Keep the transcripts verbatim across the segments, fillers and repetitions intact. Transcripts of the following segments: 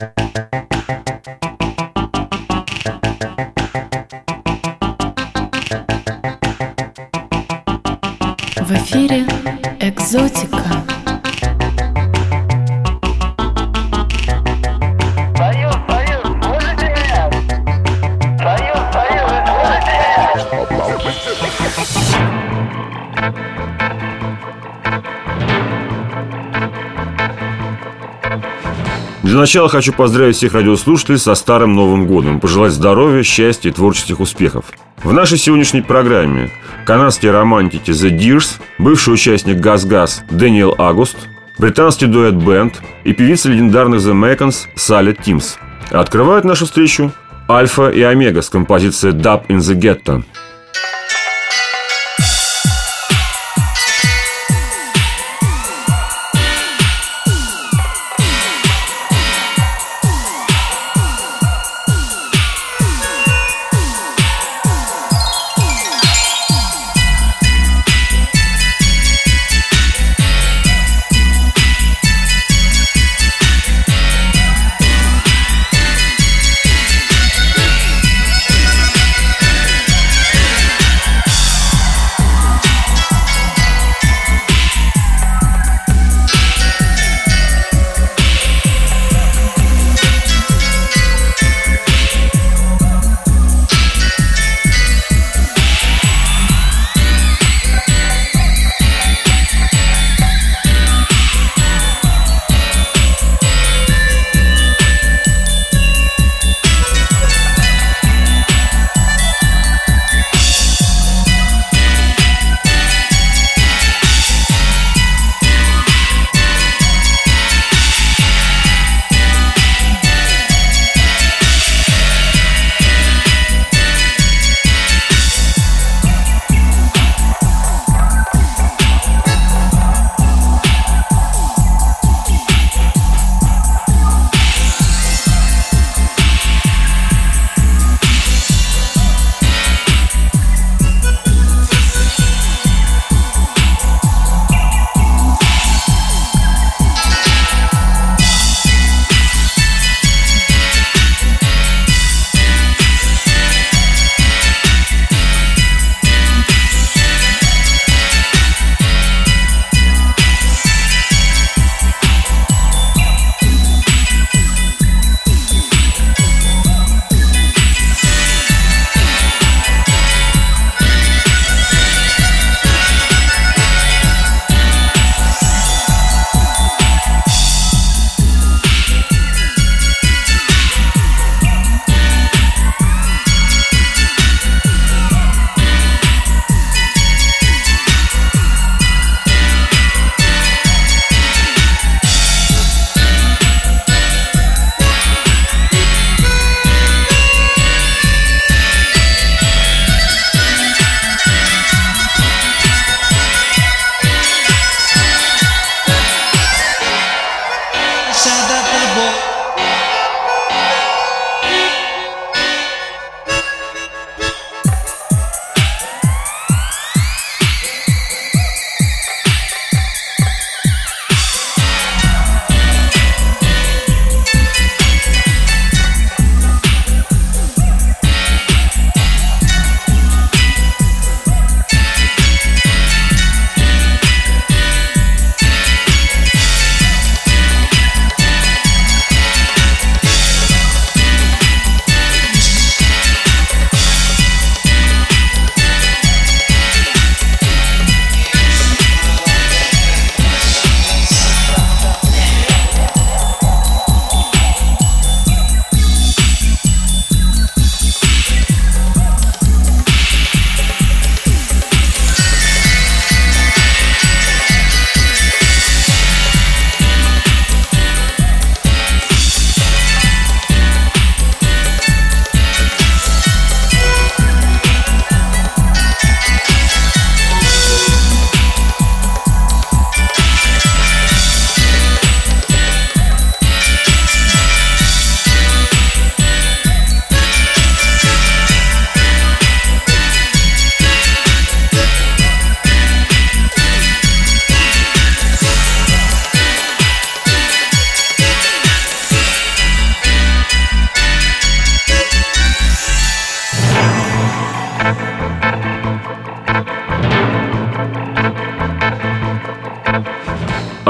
В эфире «Экзотика». Союз, Союз, слышите меня? Союз, Союз, вы слышите меня? Для начала хочу поздравить всех радиослушателей со Старым Новым Годом, пожелать здоровья, счастья и творческих успехов. В нашей сегодняшней программе канадские романтики The Dears, бывший участник Газ-Газ Дэниел Агуст, британский дуэт Band и певица легендарных The Mekons Салли Тимс. Открывают нашу встречу Альфа и Омега с композицией Dub in the Ghetto. Sound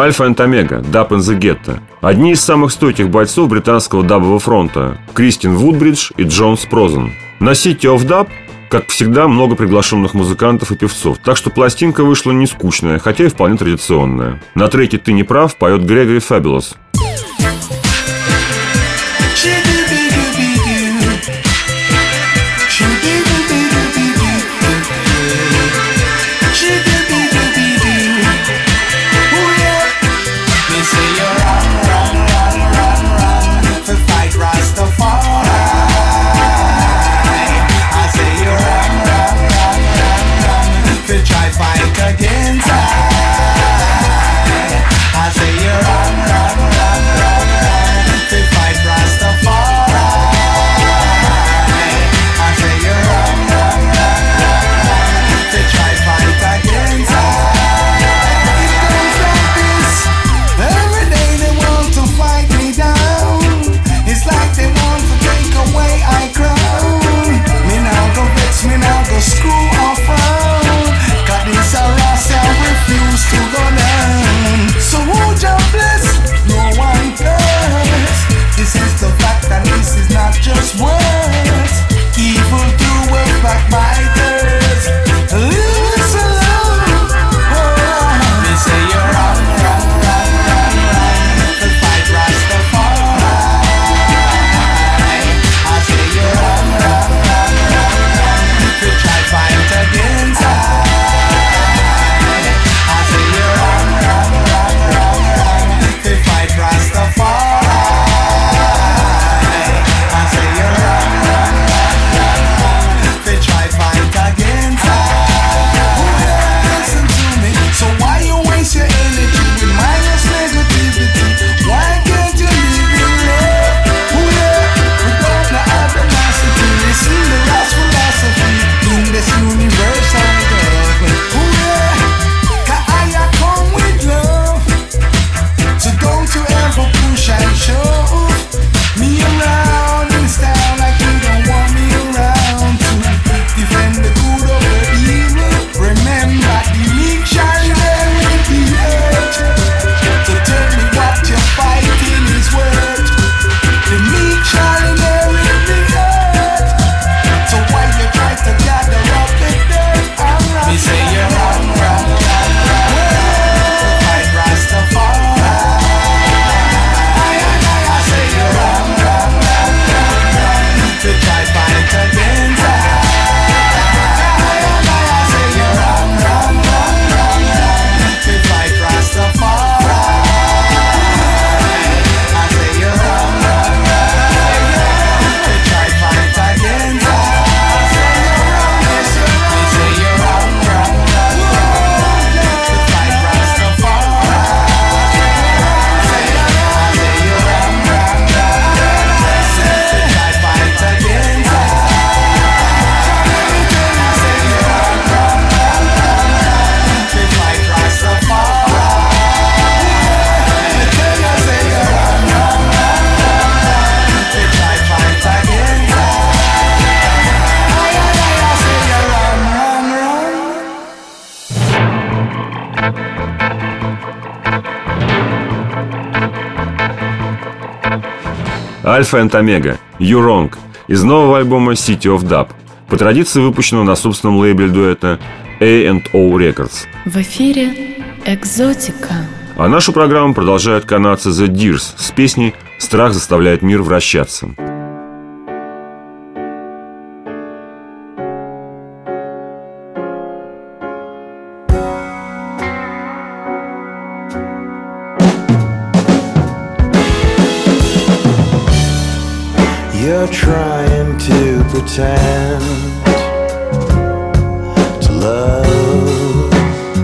Альфа энд Омега, Dub in the Ghetto. Одни из самых стойких бойцов британского дабового фронта – Кристин Вудбридж и Джон Спрозен. На City of Dub, как всегда, много приглашенных музыкантов и певцов, так что пластинка вышла не скучная, хотя и вполне традиционная. На треке «Ты не прав» поет Грегори Фабулous. Альфа энд Омега, You Wrong, из нового альбома City of Dub, по традиции выпущенного на собственном лейбле дуэта A and O Records. В эфире «Экзотика». А нашу программу продолжают канадцы The Deers с песней «Страх заставляет мир вращаться». You're trying to pretend to love.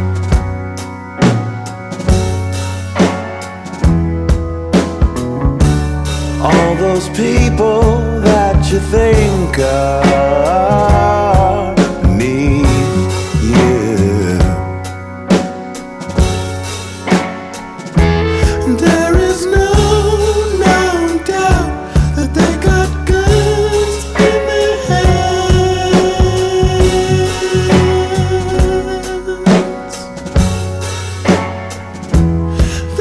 All those people that you think are beneath you. And there is no, no doubt that they got guns in their hands.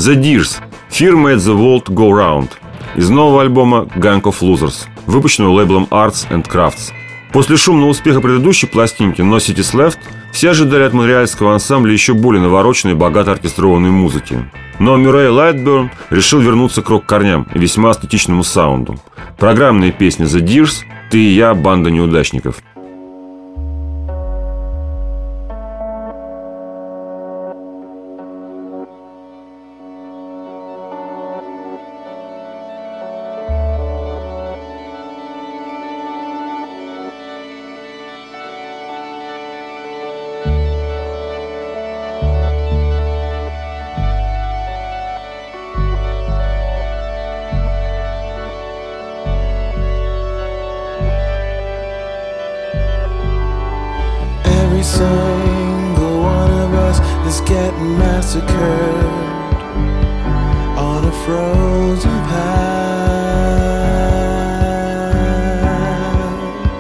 The Dears – Fear Made the World Go Round из нового альбома Gang of Losers, выпущенного лейблом Arts and Crafts. После шумного успеха предыдущей пластинки No Cities Left все ожидали от монреальского ансамбля еще более навороченной и богато оркестрованной музыки. Но Мюррей Лайтберн решил вернуться к рок-корням и весьма эстетичному саунду. Программные песни The Dears «Ты и я, банда неудачников». Every single one of us is getting massacred on a frozen path.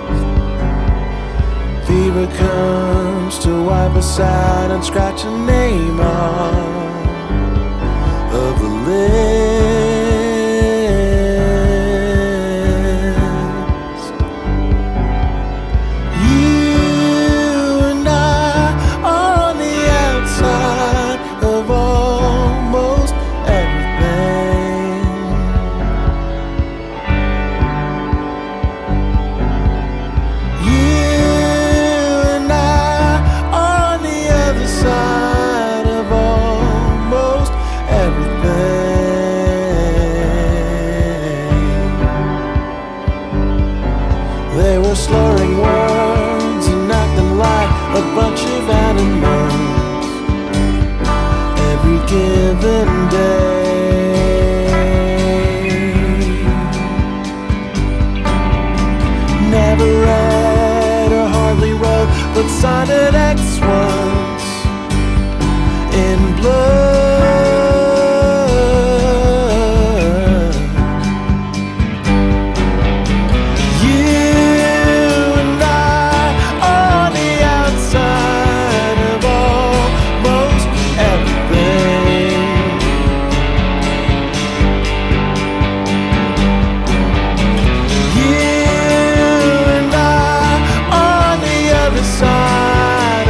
Fever comes to wipe us out and scratch a name off of the list. They were slurring words and acting like a bunch of animals every given day. Never read or hardly wrote, but signed an X once in blood. Side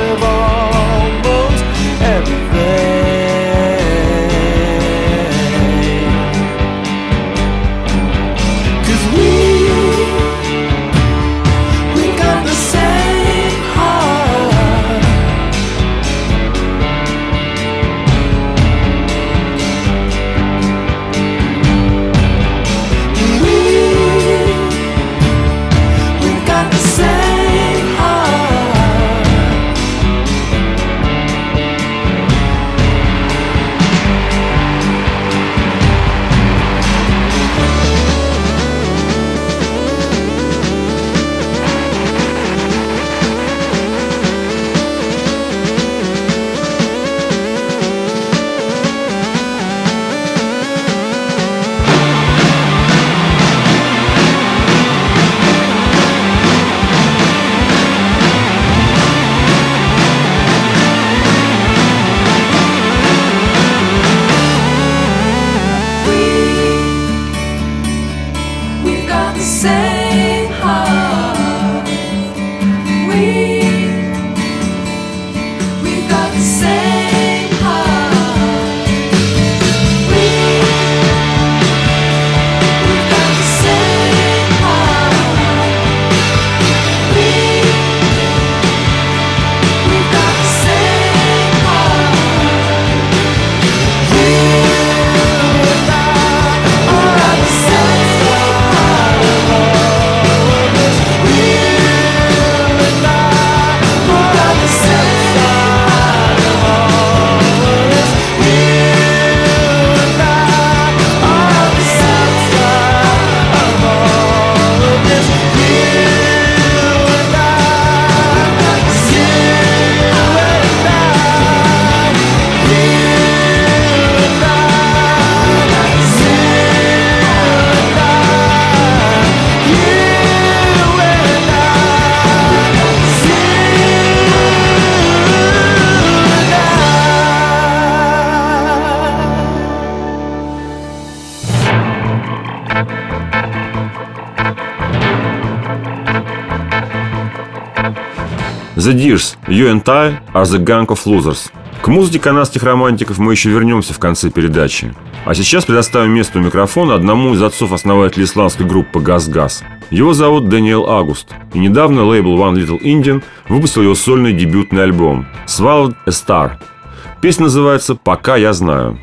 The Dears, You and I are the Gang of Losers. К музыке канадских романтиков мы еще вернемся в конце передачи. А сейчас предоставим место у микрофона одному из отцов-основателей исландской группы «Газ-Газ». Его зовут Дэниел Агуст, и недавно лейбл One Little Indian выпустил его сольный дебютный альбом «Swallowed a Star». Песня называется «Пока я знаю».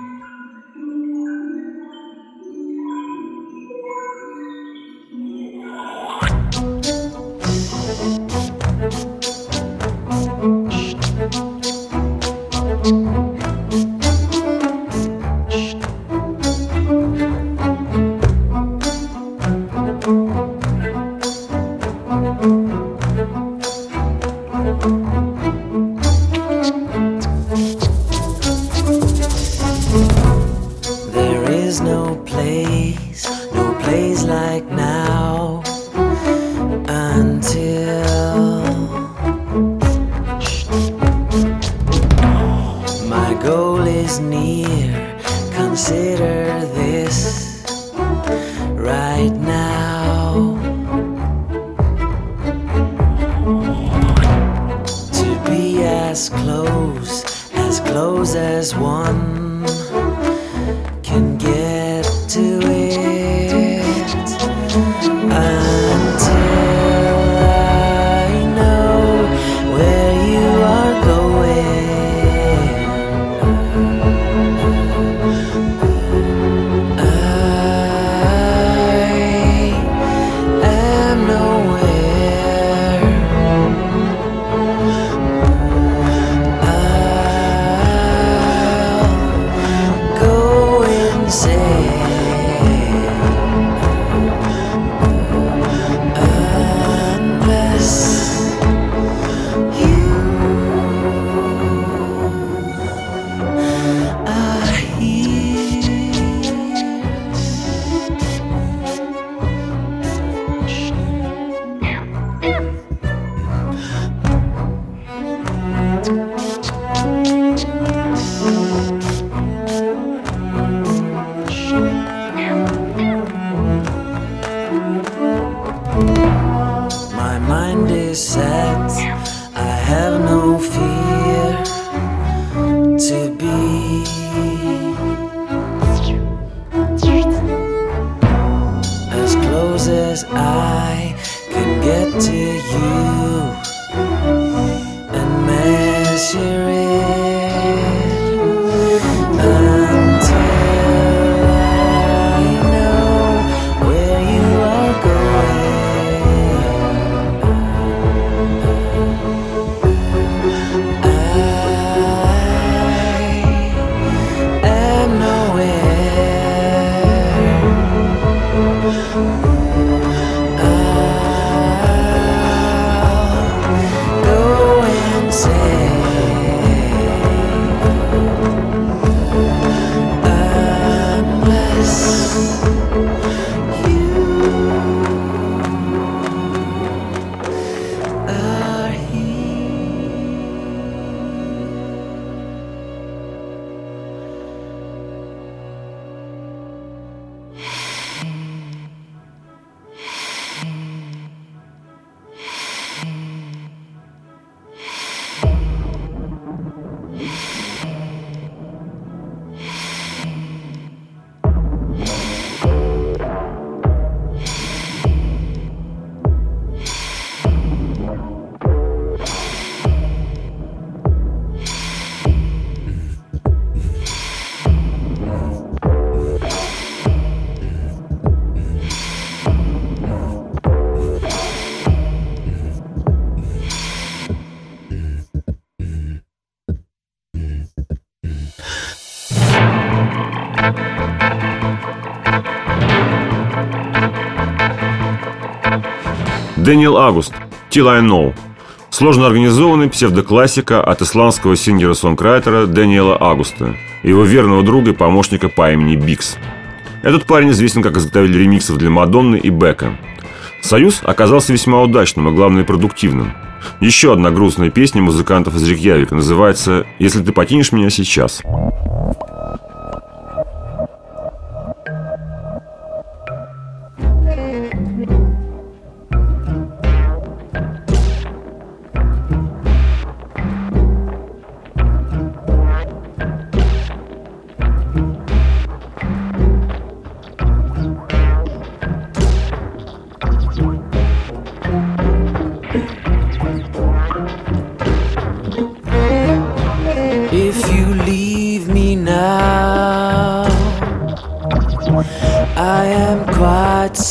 Дэниел Агуст, Till I Know. Сложно организованный псевдоклассика от исландского сингера-сонграйтера Дэниела Агуста и его верного друга и помощника по имени Бикс. Этот парень известен как изготовитель ремиксов для Мадонны и Бека. Союз оказался весьма удачным и, главное, продуктивным. Еще одна грустная песня музыкантов из Рейкьявика называется «Если ты покинешь меня сейчас».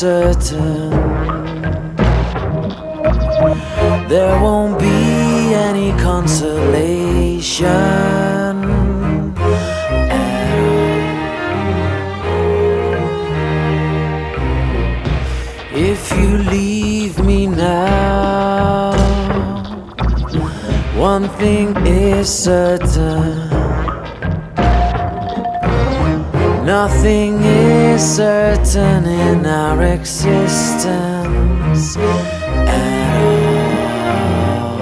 certain there won't be any consolation at all. If you leave me now, one thing is certain, nothing is certain in our existence at all.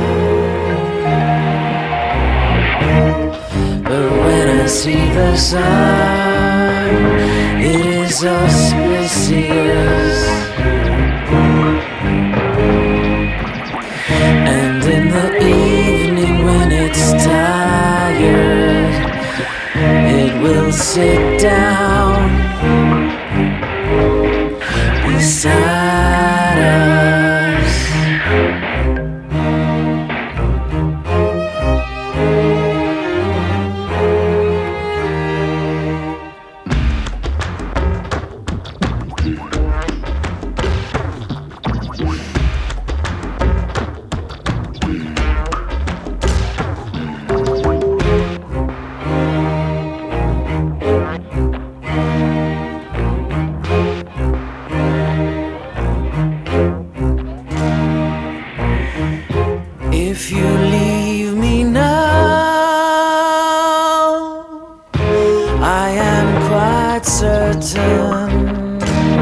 But when I see the sun, it is auspicious, and in the evening when it's tired, it will sit down beside us. If you leave me now, I am quite certain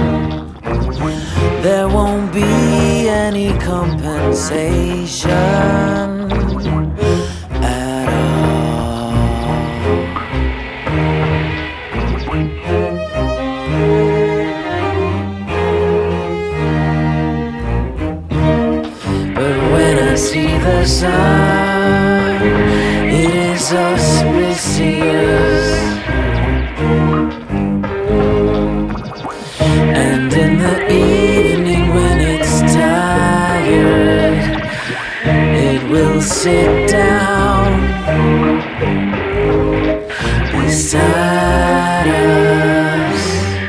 there won't be any compensation at all. But when I see the sun, it is auspicious, and in the evening when it's tired, it will sit down beside us.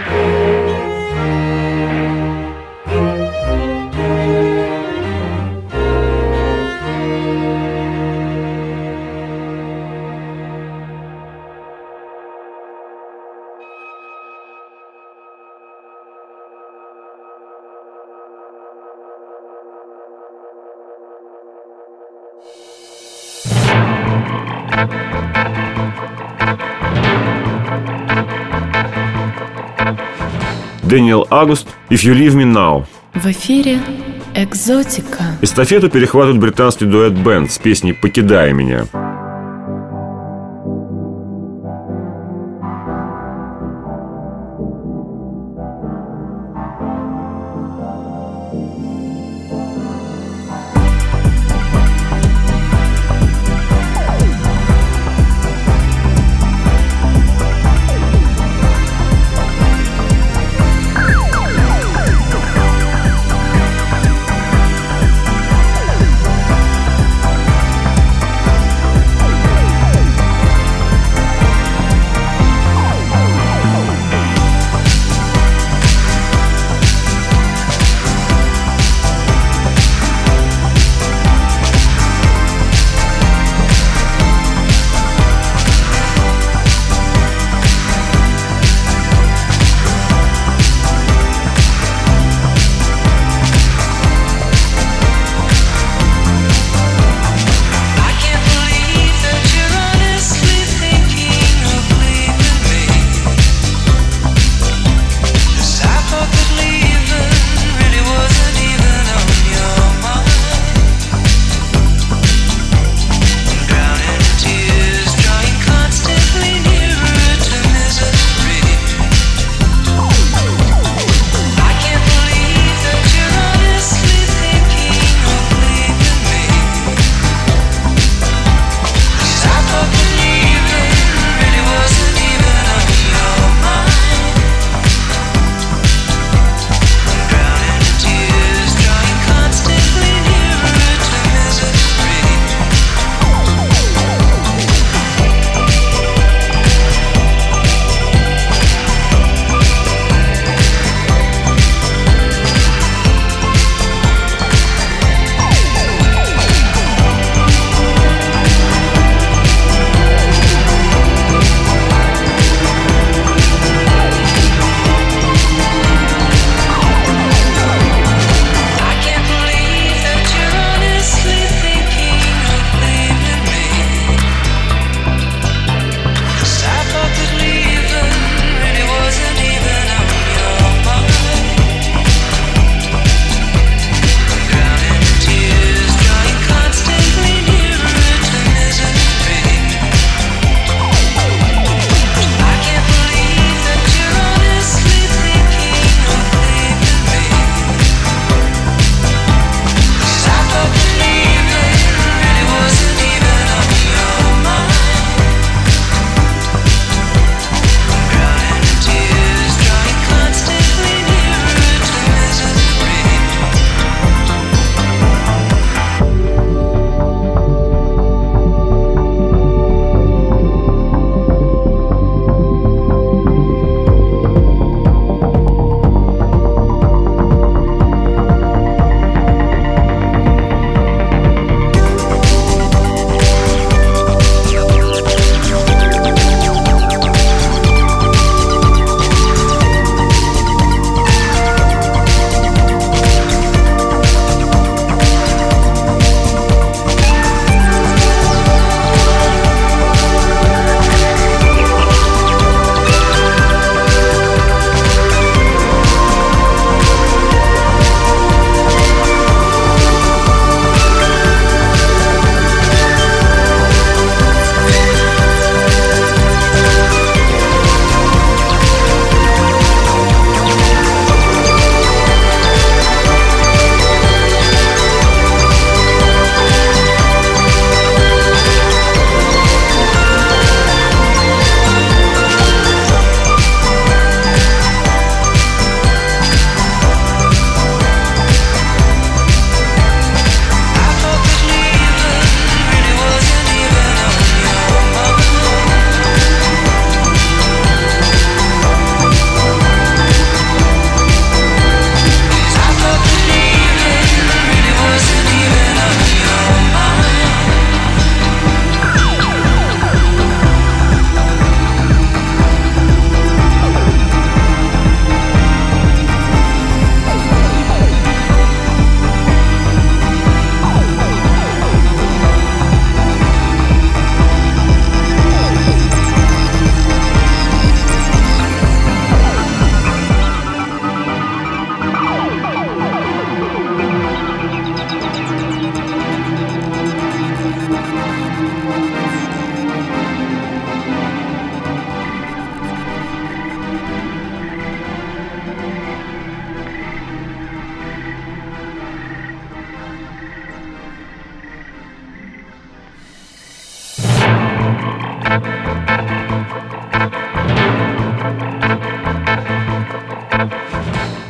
Дэниел Агуст «If You Leave Me Now». В эфире «Экзотика». Эстафету перехватывает британский дуэт Бэнд с песней «Покидай меня».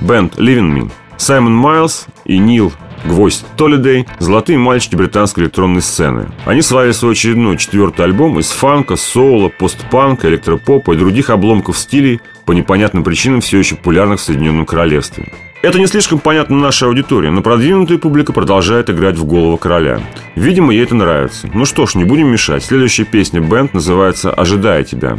Бенд Living Me. Саймон Майлз и Нил «Гвоздь» Толидей – золотые мальчики британской электронной сцены. Они славили свой очередной четвертый альбом из фанка, соула, постпанка, электропопа и других обломков стилей, по непонятным причинам все еще популярных в Соединенном Королевстве. Это не слишком понятно нашей аудитории, но продвинутая публика продолжает играть в голову короля. Видимо, ей это нравится. Ну что ж, не будем мешать. Следующая песня бэнд называется «Ожидая тебя».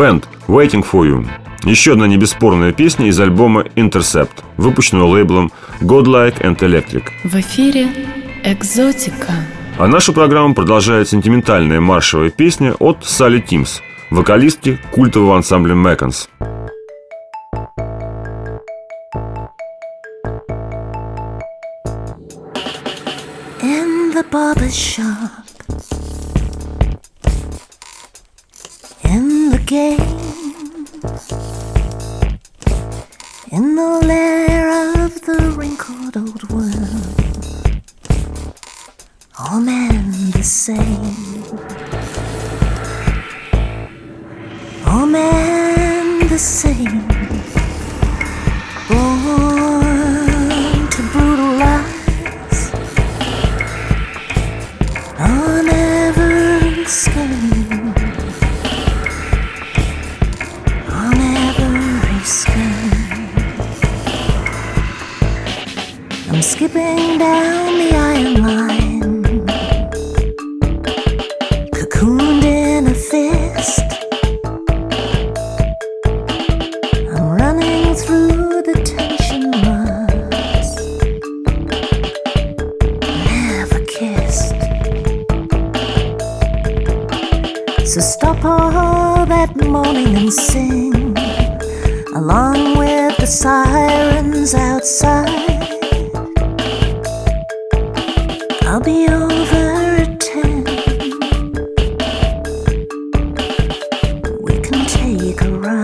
Band «Waiting for You». Еще одна небесспорная песня из альбома «Intercept», выпущенного лейблом Godlike and Electric. В эфире «Экзотика». А нашу программу продолжает сентиментальная маршевая песня от Салли Тимс, вокалистки культового ансамбля Мэконс. In the barber shop, in the game, in the lair of the wrinkled old world, all men the same, all men the same, born to brutal lies, on every scheme, on every scheme. I'm skipping down the iron line, cocooned in a fist. I'm running through the tension ruts, never kissed. So stop all that moaning and sing, along with the sirens outside. I'll be over at ten. We can take a ride.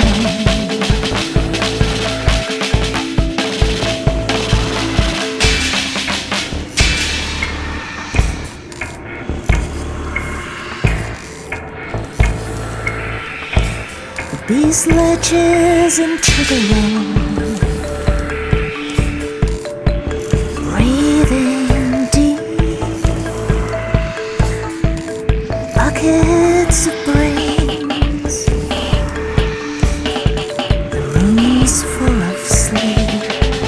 The beast lurches into the road, breathing deep. Buckets of brains, the room's full of sleep.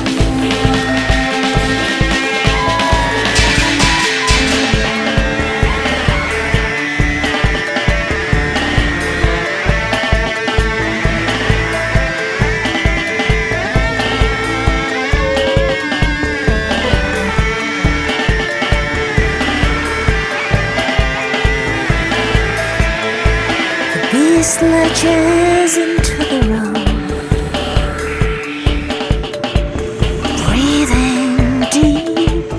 Beast lurches into the road, breathing deep.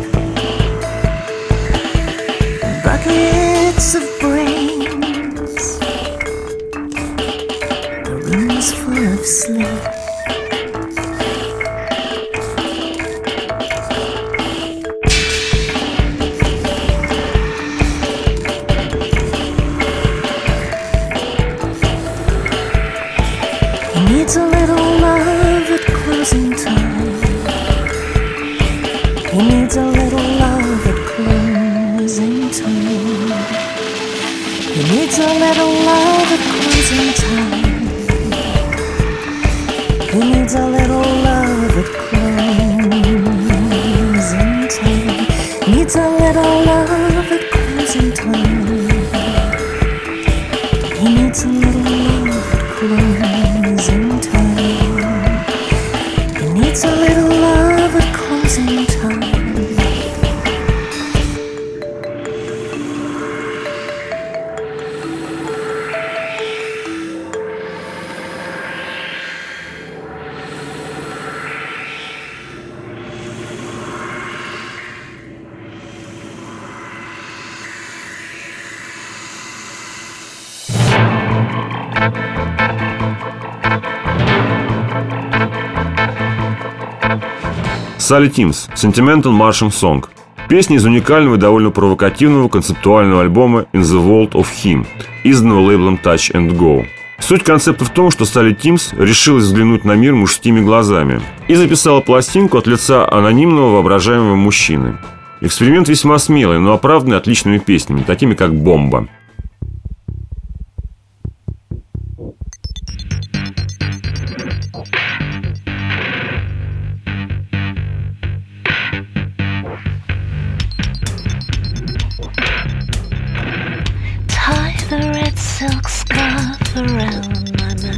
Buckets of brains, the room's full of sleep. He needs a little love at closing time. He needs a little love at closing time. He needs a little love at closing time. He needs a little love at closing time. Needs a little love at closing time. He needs a little love at closing time. He needs a little love at closing time. Салли Тимс «Sentimental Martian Song». Песня из уникального и довольно провокативного концептуального альбома «In the World of Him», изданного лейблом Touch and Go. Суть концепта в том, что Салли Тимс решилась взглянуть на мир мужскими глазами и записала пластинку от лица анонимного воображаемого мужчины. Эксперимент весьма смелый, но оправданный отличными песнями, такими как «Бомба». Tie the red silk scarf around my neck.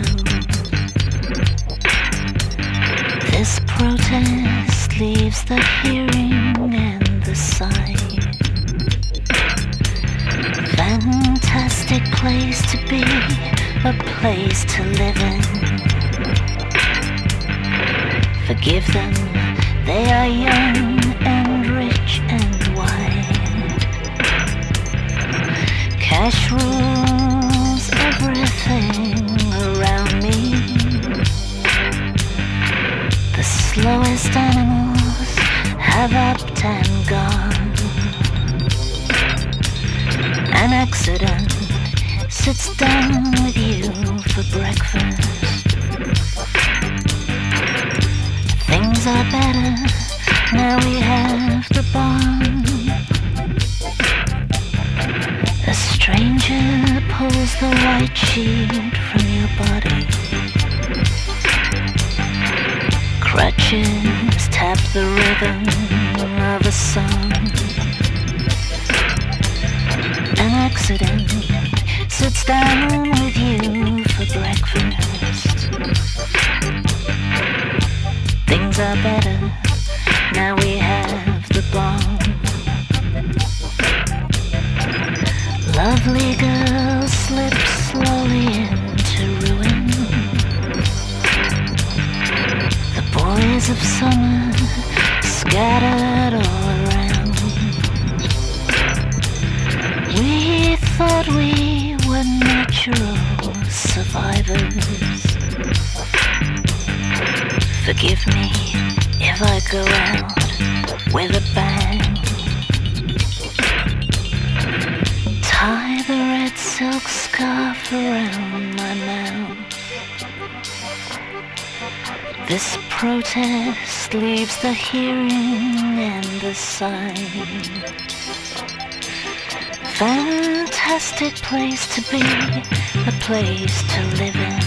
protest leaves the hearing and the sight. Fantastic place to be, a place to live in. Forgive them, they are young and rich and wide. Cash rules everything around me. The slowest animals have upped and gone. An accident sits down with you for breakfast. Things are better, now we have the bond. A stranger pulls the white sheet from your body. Crutches tap the rhythm of a song. An accident sits down with you for breakfast. Things are better, now we have the bond. Lovely girl slips slowly into ruin. The boys of summer scattered all around. We thought we were natural survivors. Forgive me if I go out with a bang. Tie the red silk scarf around my mouth. This protest leaves the hearing and the sight. Fantastic place to be, a place to live in.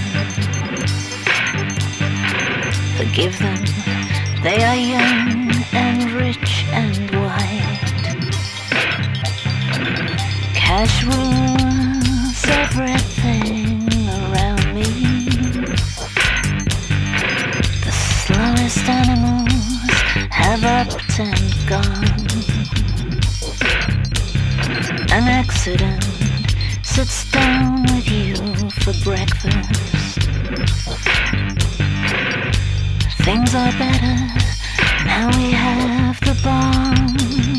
Forgive them, they are young and rich and white. Cash rules everything around me. The slowest animals have upped and gone. An accident sits down with you for breakfast. Things are better, now we have the bond.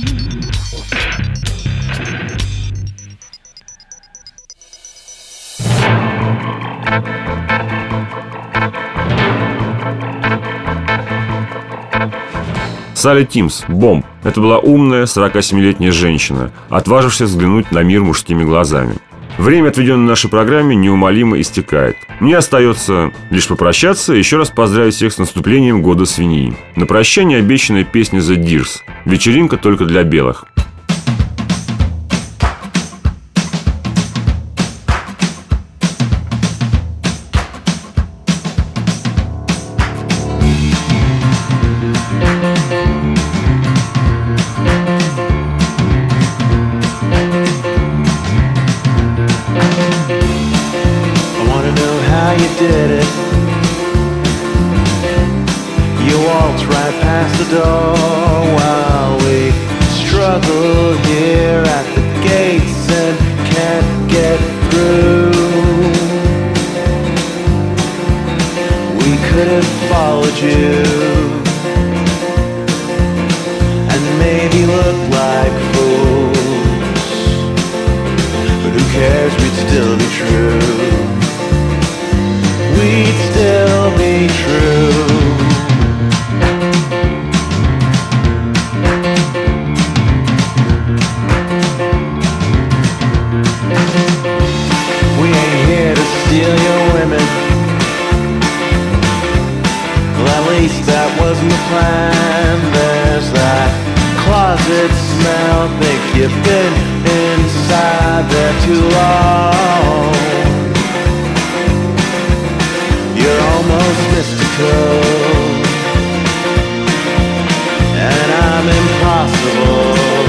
Салли Тимс, «Бомб». Это была умная сорокасемилетняя женщина, отважившаяся взглянуть на мир мужскими глазами. Время, отведенное нашей программе, неумолимо истекает. Мне остается лишь попрощаться и еще раз поздравить всех с наступлением года свиньи. На прощание обещанная песня The Dears. Вечеринка только для белых. Did it? You walked right past the door while we struggle here at the gates and can't get through. We could have followed you and maybe looked like fools, but who cares, we'd still be true. We'd still be true. We ain't here to steal your women. Well, at least that wasn't the plan. There's that closet smell. Think you've been inside there too long. You're almost mystical, and I'm impossible.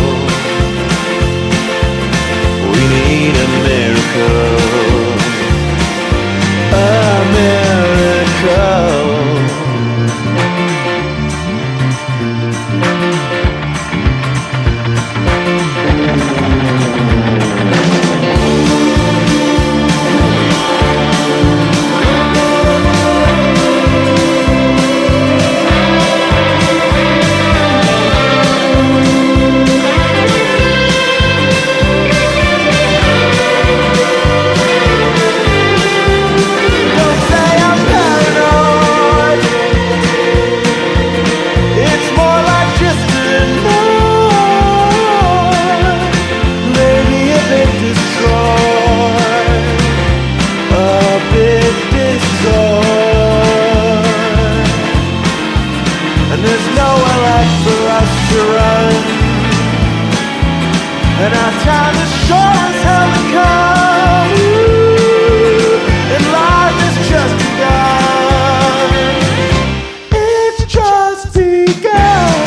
We need a miracle, a miracle. and there's nowhere left for us to run. And our time is short as hell to come, and life is just begun. It's just begun.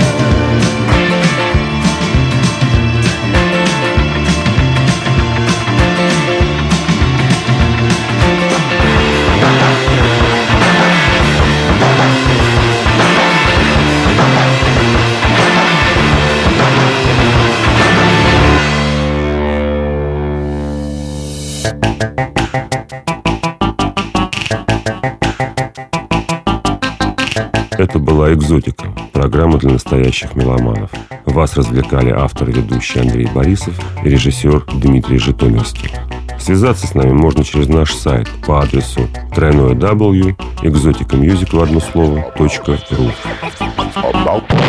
Это была «Экзотика», программа для настоящих меломанов. Вас развлекали автор и ведущий Андрей Борисов и режиссер Дмитрий Житомирский. Связаться с нами можно через наш сайт по адресу дабл ю дабл ю дабл ю точка экзотика мьюзик в одно слово точка ру.